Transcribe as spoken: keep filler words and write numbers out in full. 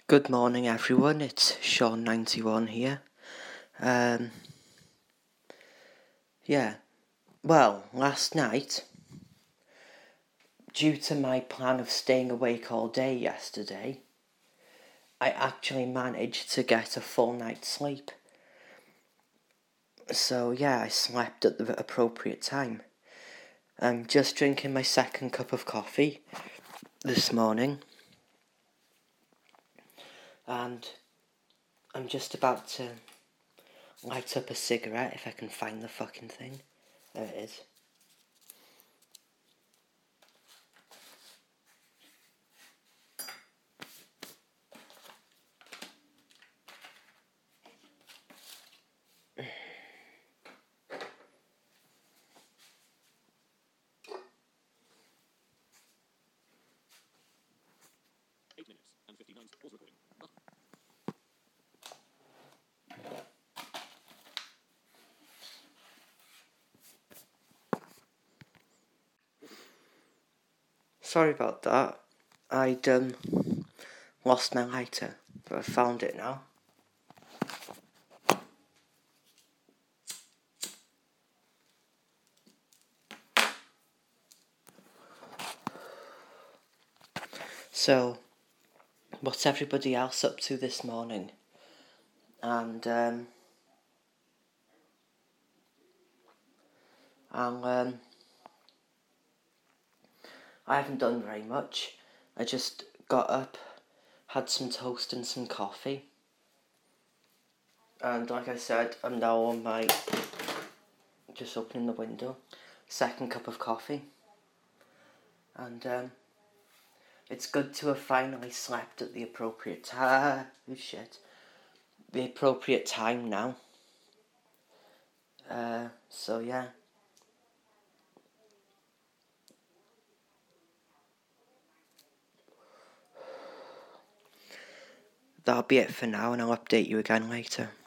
Good morning everyone, it's Sean ninety-one here. Um, yeah, well, last night, due to my plan of staying awake all day yesterday, I actually managed to get a full night's sleep. So yeah, I slept at the appropriate time. I'm just drinking my second cup of coffee this morning. And I'm just about to light up a cigarette if I can find the fucking thing. There it is. Eight minutes and fifty-nine. Pause recording. Button. Sorry about that. I'd um lost my lighter, but I found it now. So, what's everybody else up to this morning? And um, and um, I haven't done very much. I just got up, had some toast and some coffee, and like I said, I'm now on my just opening the window, second cup of coffee, and um, it's good to have finally slept at the appropriate time. Oh shit, the appropriate time now. Uh, so yeah. That'll be it for now, and I'll update you again later.